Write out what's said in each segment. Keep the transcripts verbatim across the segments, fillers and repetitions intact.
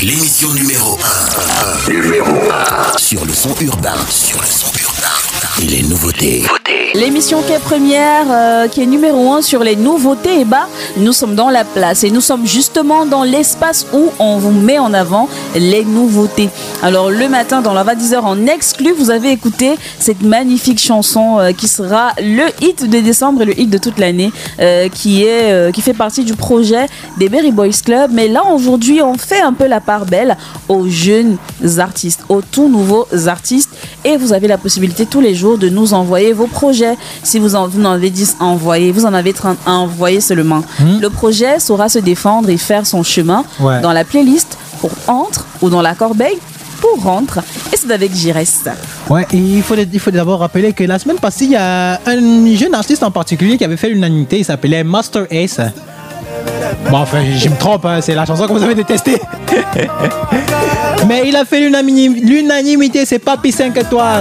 l'émission numéro un. Numéro un. Sur le son urbain. Sur le son urbain. Et les nouveautés. L'émission qui est première, euh, qui est numéro un sur les nouveautés, et bah, nous sommes dans la place et nous sommes justement dans l'espace où on vous met en avant les nouveautés. Alors le matin dans la vingt-dix heures en exclu, vous avez écouté cette magnifique chanson euh, qui sera le hit de décembre et le hit de toute l'année, euh, qui est euh, qui fait partie du projet des Berry Boys Club. Mais là aujourd'hui, on fait un peu la part belle aux jeunes artistes, aux tout nouveaux artistes, et vous avez la possibilité tous les jours de nous envoyer vos projets. Si vous en, vous en avez dix envoyés, vous en avez trente à envoyer seulement. Mmh. Le projet saura se défendre et faire son chemin ouais. dans la playlist pour Entre ou dans la corbeille pour Rentre. Et c'est avec Giresse. Ouais, et il faut, il faut d'abord rappeler que la semaine passée, il y a un jeune artiste en particulier qui avait fait l'unanimité. Il s'appelait Master Ace. Bon, enfin, je me trompe, hein, c'est la chanson que vous avez détestée. Mais il a fait l'unanimité, c'est Papi cinq étoiles.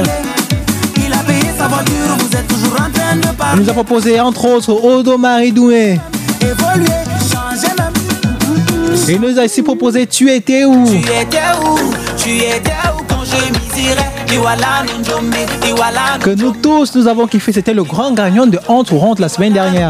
Il nous a proposé entre autres Odo Marie-Doué. Il nous a aussi proposé Tu étais où? Tu étais où? Tu étais où quand je m'irais? Que nous tous nous avons kiffé. C'était le grand gagnant de Entre ou Rentre la semaine dernière.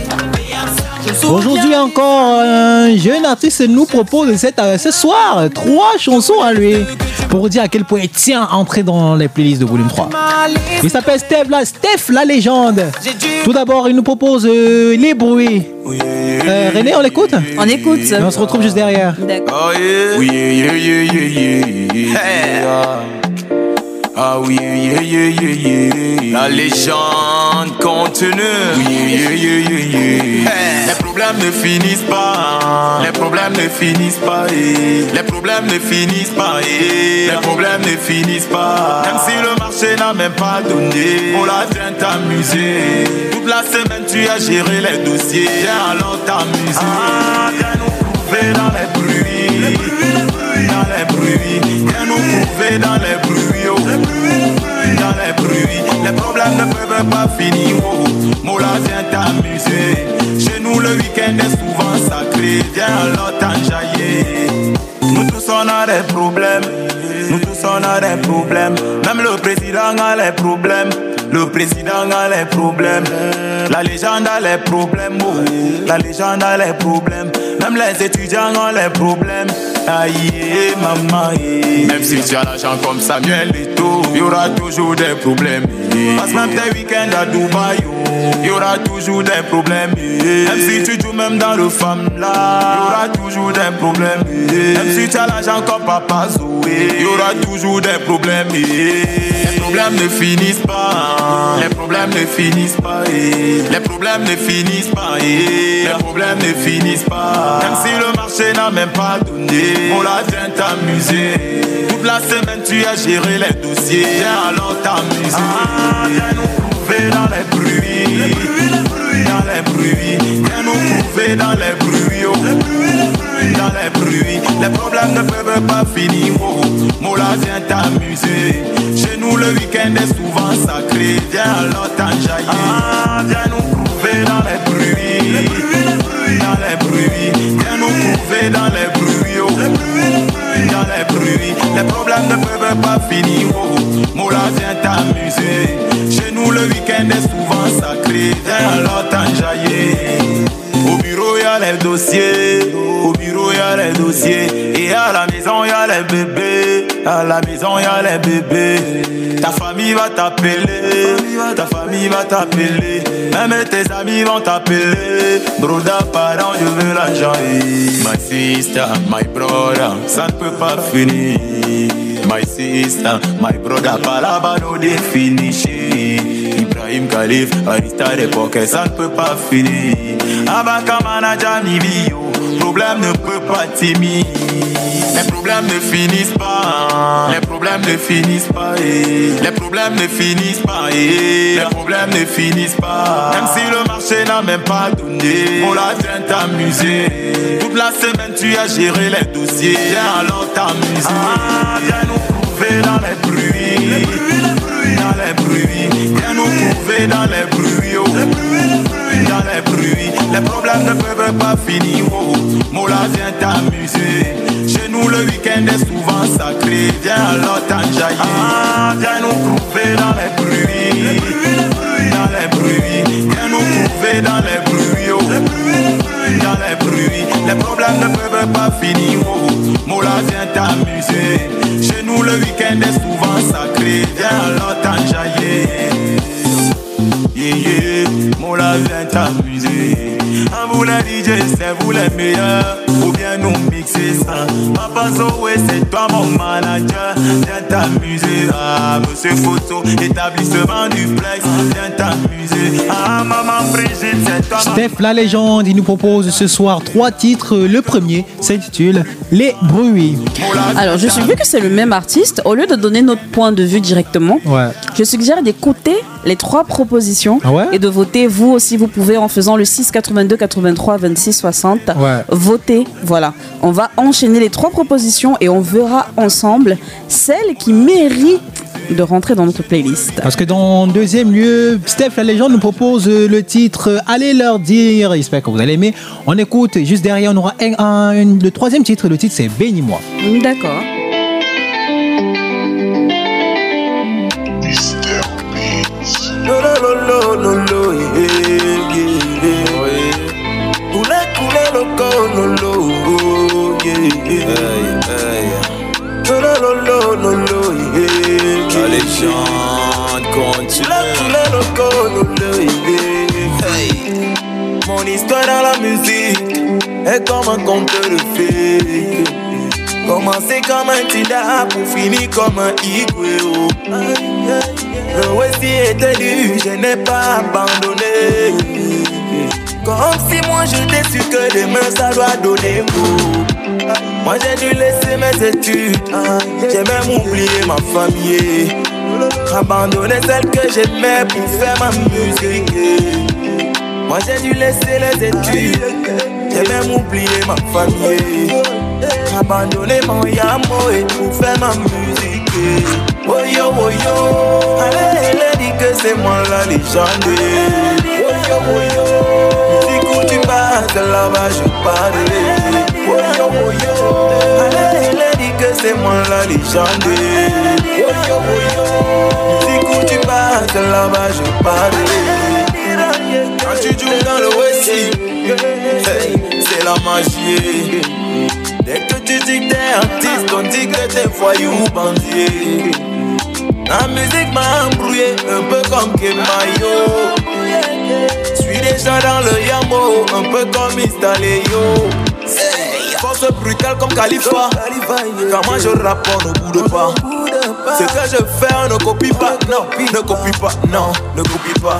Aujourd'hui encore, un jeune artiste nous propose cette, euh, ce soir trois chansons à lui pour vous dire à quel point il tient à entrer dans les playlists de volume trois. Il s'appelle Steph la, Steph la légende. Tout d'abord, il nous propose euh, Les bruits. Euh, René, on l'écoute? On écoute. Et on se retrouve juste derrière. D'accord. Oh yeah. Oui, yeah, yeah, yeah, yeah. Hey. Ah oui, yeah, yeah, yeah, yeah. La légende continue. Oui, yeah, yeah, yeah, yeah. Hey. Les problèmes ne finissent pas. Les problèmes ne finissent pas. Eh. Les problèmes ne finissent pas. Eh. Les problèmes ne finissent pas. Même si le marché n'a même pas donné, on la vient t'amuser. Toute la semaine tu as géré les dossiers. Viens alors t'amuser. Ah, viens nous prouver dans les bruits. Les bruits, les bruits. Dans les bruits. Viens nous prouver dans les bruits. Oh. Dans les bruits, les problèmes ne peuvent pas finir. Oh. Mola vient t'amuser. Chez nous le week-end est souvent sacré. Viens alors t'enjailler. Nous tous on a des problèmes. Nous tous on a des problèmes. Même le président a les problèmes. Le président a les problèmes. La légende a les problèmes. Oh. La légende a les problèmes. Même les étudiants ont les problèmes. Aïe, maman, aïe. Même si tu as l'argent comme Samuel Eto'o, il y aura toujours des problèmes. Passe même tes week-ends à Dubaï, il y aura toujours des problèmes. Même si tu joues même dans le femme là, il y aura toujours des problèmes. Même si tu as l'argent comme Papa Zoé, il y aura toujours des problèmes. Les problèmes ne finissent pas. Les problèmes ne finissent pas. Les problèmes ne finissent pas. Les problèmes ne finissent pas. Même si le marché n'a même pas donné, on la vient t'amuser. Toute la semaine tu as géré les dossiers. Viens alors t'amuser. Ah, viens nous prouver dans les bruits. Les bruits, les bruits. Dans les bruits. Viens nous prouver dans les bruits. Oh. Les bruits, les bruits. Dans les bruits. Les problèmes ne peuvent pas finir. Oh. Mola vient t'amuser. Chez nous le week-end est souvent sacré. Viens alors t'enjailler. Ah, viens nous prouver dans les bruits. Les bruits, les bruits. Dans les bruits. Viens nous prouver dans les bruits. Oh. Les bruits, les bruits. Dans les bruits. Les problèmes ne peuvent pas finir. Oh. Mola vient t'amuser. Chez nous le week-end est souvent sacré. Viens alors t'enjailler. Au bureau y'a les dossiers. Au bureau y'a les dossiers. Et à la maison y'a les bébés. À la maison y'a les bébés. Ta famille va t'appeler. Ta famille va t'appeler. Même tes amis vont t'appeler. Broda, pardon, je veux l'argent. My sister, my brother, ça ne peut pas finir. My sister, my brother, pas là-bas, no définition. Ibrahim Khalif, Arista d'époque, ça ne peut pas finir. Abakamana Jamibio, problème ne peut pas t'aimer. Les problèmes ne finissent pas. Les problèmes ne finissent pas. Les problèmes ne finissent pas. Les problèmes ne finissent pas. Même si le marché n'a même pas donné, on la vient t'amuser. Toute la semaine tu as géré les dossiers. Viens alors t'amuser. Ah, viens nous prouver dans les bruits. Les bruits, les bruits. Dans les bruits. Viens nous prouver dans les bruits. Oh. Les bruits, les bruits. Dans les bruits. Les problèmes ne peuvent pas finir. Oh. Mola vient t'amuser. Chez nous le le week-end est souvent sacré. Viens alors t'enjailler. Ah, viens nous trouver dans les bruits. Dans les bruits. Viens nous trouver dans les bruits. Oh. Dans les bruits. Les problèmes ne peuvent pas finir. Oh. Mola, viens t'amuser. Chez nous le week-end est souvent sacré. Viens alors t'enjailler. Yeah, yeah. Mola, viens t'amuser. À vous les D J, c'est vous les meilleurs. Ou bien nous mixer ça. Papa Zoé, c'est toi mon manager. Viens t'amuser. Ah, monsieur Photo, établissement duplex. Viens t'amuser. Ah, maman Brigitte, c'est toi. Steph la légende, il nous propose ce soir trois titres. Le premier s'intitule Les Bruits. Alors, je suis vu que c'est le même artiste. Au lieu de donner notre point de vue directement, ouais. je suggère d'écouter les trois propositions ah ouais? et de voter. Vous aussi, vous pouvez en faisant le six quatre-vingt-deux quatre-vingt-trois vingt-six soixante. Ouais. Votez. Voilà. On va enchaîner les trois propositions et on verra ensemble celle qui mérite de rentrer dans notre playlist. Parce que dans deuxième lieu, Steph la légende nous propose le titre Allez leur dire. J'espère que vous allez aimer. On écoute. Juste derrière, on aura un, un, un, le troisième titre. Le titre, c'est Bénis-moi. D'accord. Lo lo lo lo lo yeah yeah. Kule kule loco lo lo yeah yeah. Lo lo lo lo lo yeah. La légende continue. Kule kule loco lo lo yeah. Mon histoire dans la musique est comme un conte de fées. Commencer comme un tida pour finir comme un igweo. Le récit était dur, je n'ai pas abandonné. Comme si moi j'étais sûr que demain ça doit donner goût. Moi j'ai dû laisser mes études, j'ai même oublié ma famille. Abandonner celle que j'aimais pour faire ma musique. Moi j'ai dû laisser les études, j'ai même oublié ma famille. Abandonner mon yamo et pour faire ma musique. Oh yo, oh yo, allez, elle dit que c'est moi la légende. Oh yo, oh yo, musique où tu passes, là-bas je parle. Oh yo, oh yo, allez, elle dit que c'est moi la légende. Oh yo, oh yo, musique où tu passes, là-bas je parle. Quand tu joues dans le récit, hey, c'est la magie. Dès que tu dis que t'es artiste, on dit que t'es voyou ou bandier. La musique m'a embrouillé, un peu comme Kemayo. Suis déjà dans le yamo, un peu comme Istaleo. Force brutale comme Khalifa. Quand moi je rappe, on ne boude pas. Ce que je fais, on ne copie pas. Non, ne copie pas, non, ne copie pas.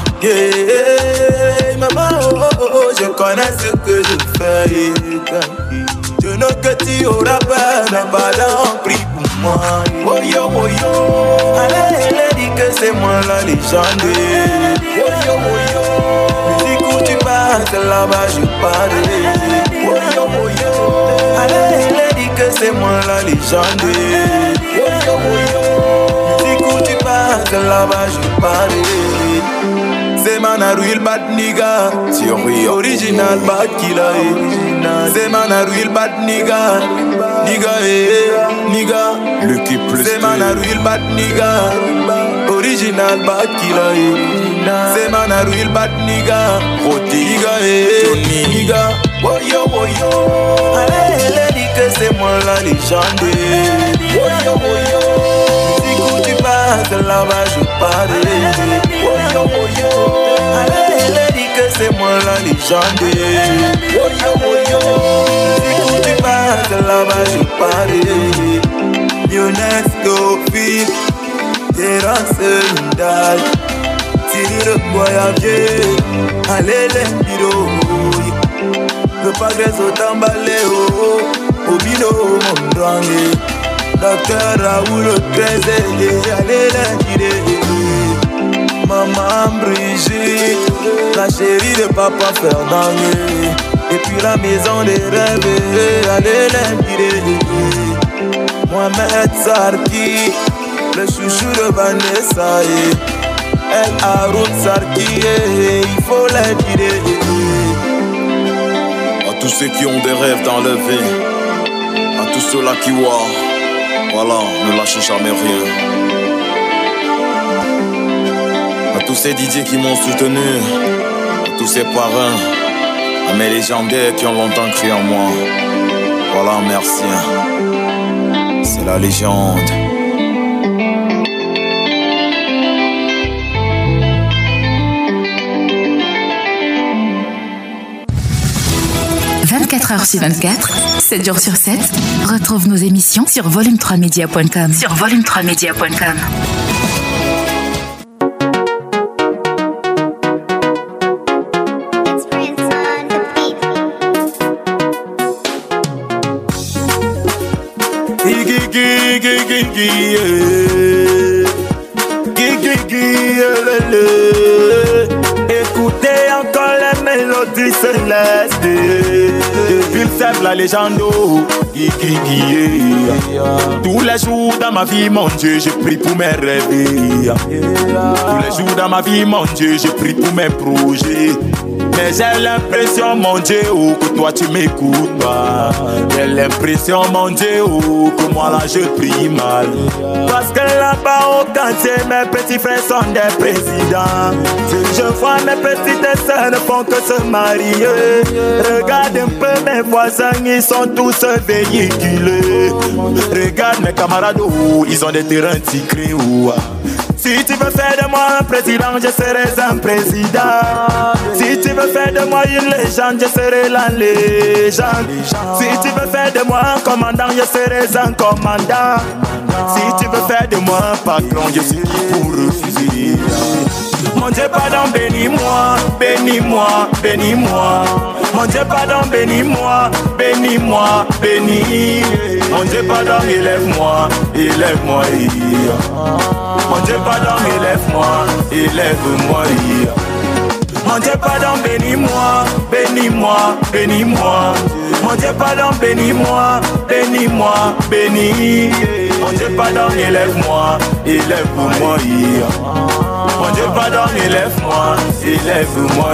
Yeah, maman, oh, oh, oh, je connais ce que je fais. Je ne que tu auras peur d'un ballon pris pour moi. Oh yo, oh yo, allez, elle dit que c'est moi la légende. Oh yo, oh yo, musique où tu passes, là-bas je parle. Oh yo, oh yo, allez, elle dit que c'est moi la légende. Oh yo, oh yo, musique où tu passes, là-bas je parle. C'est Manaruil bad nigga, original bad killer. C'est Manaruil bad nigga, nigga eh, nigga. Le qui plus. C'est Manaruil bad nigga, original bad killer. C'est Manaruil bad nigga, roti nigga eh, nigga. Oh yo oh yo, allez elle dit que c'est moi la légende. Oh yo oh yo, musique où tu passes là-bas je parle. Oh yo oh yo, allez elle dit que c'est moi la légende. Oh yo oh yo, musique où tu passes là-bas je parle. Yonex Gopi, Terence Lundal, Thierry le voyager, allez les bureaux. Le padre s'otambale oh, au bino mon drangue. Docteur Raoul treize, allez la guider. Maman Brigitte, la chérie de papa Fernand. Et puis la maison des rêves, allez la guider. Mohamed Sarki, le chouchou de Vanessa. El Haroun Sarki, il faut la guider. À tous ceux qui ont des rêves dans leur vie, à tous ceux-là qui voient, voilà, ne lâchez jamais rien. À tous ces D J qui m'ont soutenu, à tous ces parrains, à mes légendaires qui ont longtemps crié en moi. Voilà, merci. C'est la légende. vingt-quatre heures sur vingt-quatre, sept jours sur sept, retrouve nos émissions sur volume trois media point com. Sur volume trois media point com. Écoutez encore les mélodies célestes. Depuis le sève la légende. Tous les jours dans ma vie, mon Dieu, j'ai pris pour mes rêves. Tous les jours dans ma vie, mon Dieu, j'ai pris pour mes projets. Mais j'ai l'impression, mon Dieu, oh, que toi tu m'écoutes pas. J'ai l'impression, mon Dieu, oh, que moi là je prie mal. Parce que là-bas au quartier, mes petits frères sont des présidents. Si je vois mes petites sœurs ne font que se marier. Regarde un peu mes voisins, ils sont tous véhiculés. Regarde mes camarades, oh, ils ont des terrains tigrés. Oh. Si tu veux faire de moi un président, je serai un président. Si tu veux faire de moi une légende, je serai la légende. Si tu veux faire de moi un commandant, je serai un commandant. Si tu veux faire de moi un patron, je suis pour refuser. Mon Dieu, pardon, bénis-moi, bénis-moi, bénis-moi. Mon Dieu, pardon, bénis-moi, bénis-moi, bénis. Mon Dieu, pardon, élève-moi, élève-moi. Mon Dieu, pardon, élève-moi, élève-moi. Mon Dieu, pardon, bénis-moi, bénis-moi, bénis-moi. Mon Dieu, pardon, bénis-moi, bénis-moi, bénis. Mon Dieu, pardon, élève-moi, élève-moi. Mon Dieu, pardon, élève-moi, élève-moi.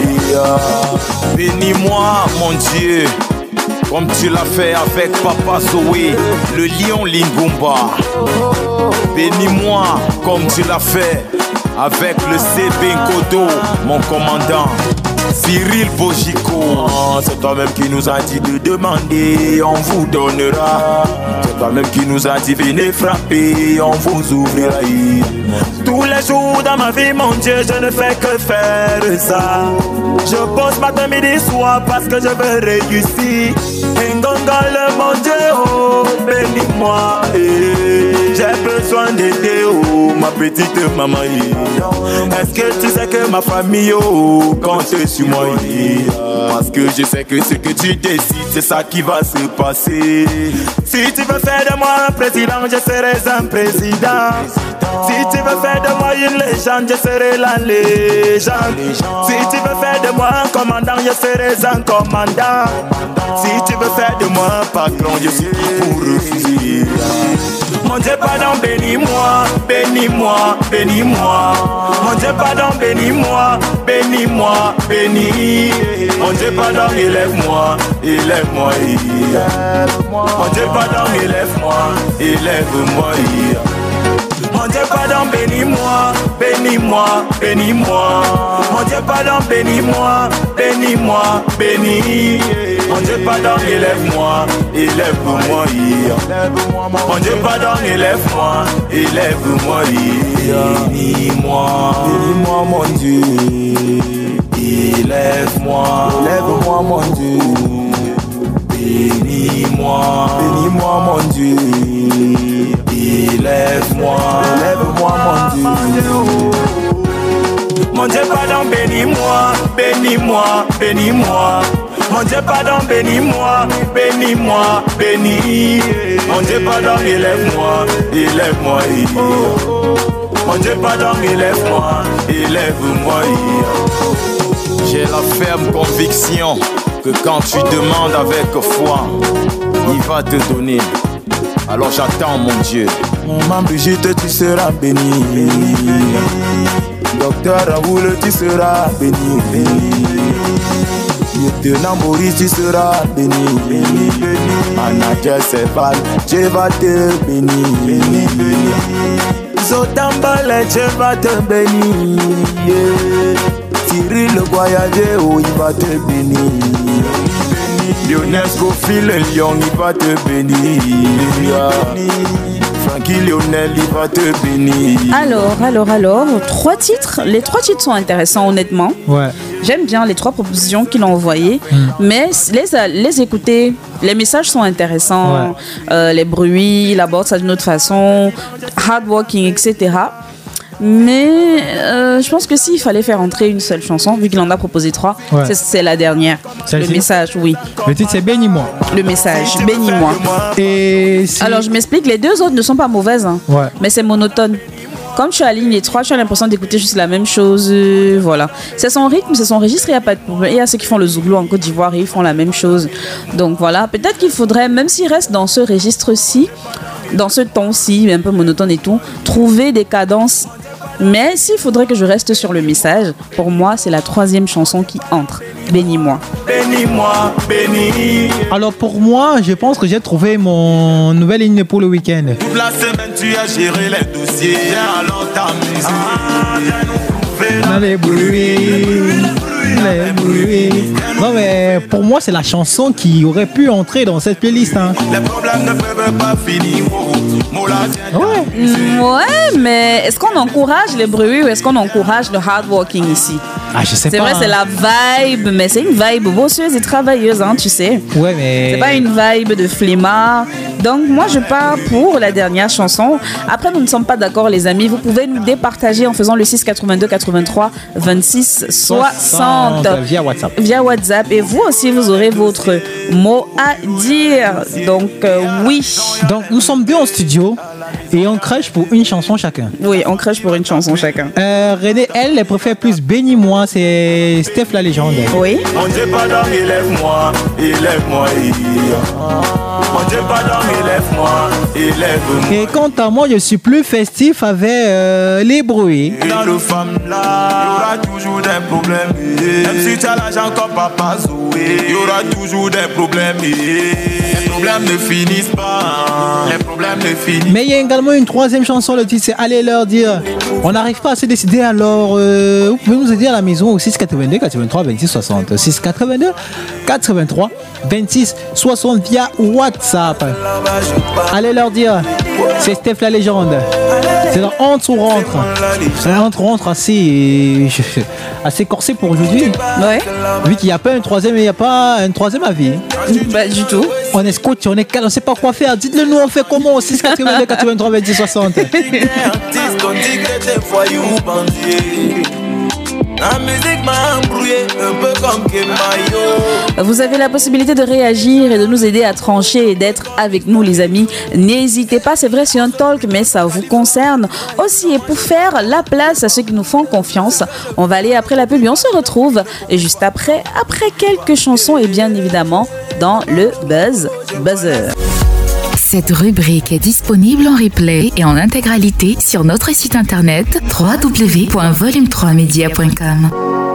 Bénis-moi, mon Dieu, comme tu l'as fait avec Papa Zoé, le lion Lingumba. Bénis-moi comme tu l'as fait avec le C B Nkodo, mon commandant Cyril Bojico. C'est toi-même qui nous a dit de demander, on vous donnera. C'est toi-même qui nous a dit venez frapper, on vous ouvrira. Tous les jours dans ma vie, mon Dieu, je ne fais que faire ça. Je pose matin, midi, soir parce que je veux réussir. Ngongole, mon Dieu, oh, bénis-moi. Eh, j'ai besoin d'aider, oh, ma petite maman. Eh. Est-ce que tu sais que ma famille, oh, compte sur moi? Eh. Parce que je sais que ce que tu décides, c'est ça qui va se passer. Si tu veux faire de moi un président, je serai un président. Si tu veux faire de moi une légende, je serai la légende. Si tu veux faire de moi un commandant, je serai un commandant. Si tu veux faire de moi un patron, je suis pour refuser. Mon Dieu, pardon, bénis-moi, bénis-moi, bénis-moi. Mon Dieu, pardon, bénis-moi, bénis-moi, bénis. Mon Dieu, pardon, élève-moi, élève-moi. Mon Dieu, pardon, élève-moi, élève-moi. Mon Dieu, pardon, bénis-moi, bénis-moi, bénis-moi. Mon Dieu, pardon, bénis-moi, bénis-moi, bénis. Mon Dieu, pardon, élève-moi, élève-moi. Mon Dieu, pardon, élève-moi, élève-moi. Bénis-moi, bénis-moi, mon Dieu. Élève-moi, élève-moi, mon Dieu. Bénis-moi, bénis-moi, mon Dieu. Élève-moi, élève-moi, mon Dieu. Mon Dieu, pardon, bénis-moi, bénis-moi, bénis-moi. Mon Dieu, pardon, bénis-moi, bénis-moi, bénis. Mon Dieu, pardon, élève-moi, élève-moi. Mon Dieu, pardon, élève-moi, élève-moi. J'ai la ferme conviction que quand tu demandes avec foi, il va te donner. Alors j'attends, mon Dieu. Maman Brigitte, tu seras bénie. Docteur Raoul, tu seras béni. Lieutenant Maurice, tu seras béni, béni, béni. Manager Stéphane, Dieu va te bénir, béni, béni. Zotambale, Dieu va te bénir, yeah. Cyril le voyager, oh, il va te bénir. Lionel Scofield, le lion, il va te bénir. Francky Lionel, il va te bénir. Alors, alors, alors, trois titres. Les trois titres sont intéressants, honnêtement. Ouais. J'aime bien les trois propositions qu'il a envoyées, mm. mais les, les écouter, les messages sont intéressants, ouais. euh, les bruits, il aborde ça d'une autre façon, hardworking, et cetera. Mais euh, je pense que s'il fallait faire entrer une seule chanson, vu qu'il en a proposé trois, ouais. c'est, c'est la dernière. Celle-ci? Le message, oui. Le titre c'est Bénis-moi. Le message, Bénis-moi. Et si... Alors je m'explique, les deux autres ne sont pas mauvaises, hein, ouais. mais c'est monotone. Comme tu alignes les trois, tu as l'impression d'écouter juste la même chose. Euh, voilà. C'est son rythme, c'est son registre, il n'y a pas de problème. Il y a ceux qui font le zouglou en Côte d'Ivoire et ils font la même chose. Donc voilà, peut-être qu'il faudrait, même s'il reste dans ce registre-ci, dans ce ton-ci, un peu monotone et tout, trouver des cadences. Mais s'il faudrait que je reste sur le message, pour moi, c'est la troisième chanson qui entre. Bénis-moi. Bénis-moi, bénis. Alors pour moi, je pense que j'ai trouvé mon nouvelle ligne pour le week-end. Toute la semaine, tu as géré les dossiers. Alors ta musique. Ah, dans les bruits. Les bruits. Non mais pour moi, c'est la chanson qui aurait pu entrer dans cette playlist. Hein. Les problèmes ne peuvent pas finir. Ouais. ouais, mais est-ce qu'on encourage les bruits ou est-ce qu'on encourage le hardworking ici? Ah, je sais c'est pas. C'est vrai, c'est la vibe, mais c'est une vibe bosseuse et travailleuse, hein, tu sais. Ouais, mais... C'est pas une vibe de flemmard. Donc, moi, je pars pour la dernière chanson. Après, nous ne sommes pas d'accord, les amis. Vous pouvez nous départager en faisant le six quatre-vingt-deux quatre-vingt-trois vingt-six soixante via WhatsApp. Via WhatsApp. Et vous aussi, vous aurez votre mot à dire. Donc, euh, oui. Donc, nous sommes deux en studio. Et on crèche pour une chanson chacun. Oui, on crèche pour une chanson chacun. Euh, René, elle, elle préfère plus Bénis-moi, c'est Steph la légende. Oui. Mon Dieu, pardon, élève-moi, élève-moi. Mon Dieu, pardon, élève-moi, élève-moi. Et quant à moi, je suis plus festif avec euh, les bruits. Dans le femme là, il y aura toujours des problèmes. Même si tu as l'argent comme Papa Zoé, il y aura toujours des problèmes. Les problèmes ne finissent pas. Les problèmes ne finissent pas. Mais il y a également une troisième chanson, le titre c'est Allez leur dire. On n'arrive pas à se décider, alors euh, vous pouvez nous aider à la maison au six quatre-vingt-deux quatre-vingt-trois vingt-six soixante. six quatre-vingt-deux quatre-vingt-trois vingt-six soixante via WhatsApp. Allez leur dire, c'est Steph la légende. C'est dans Entre ou Rentre. C'est un Entre ou Rentre assez, assez corsé pour aujourd'hui. Ouais. Vu qu'il n'y a pas un troisième, il n'y a pas un troisième avis. Pas du tout. On est scotch, on est calme, on ne sait pas quoi faire. Dites-le nous, on fait comment au six quatre-vingt-deux quatre-vingt-trois vingt-six soixante. La musique m'a embrouillé, un peu comme Kemayo. Vous avez la possibilité de réagir et de nous aider à trancher et d'être avec nous, les amis. N'hésitez pas, c'est vrai, c'est un talk, mais ça vous concerne aussi. Et pour faire la place à ceux qui nous font confiance, on va aller après la pub et on se retrouve juste après, après quelques chansons et bien évidemment dans le Buzz Buzzer. Cette rubrique est disponible en replay et en intégralité sur notre site internet w w w point volume trois media point com.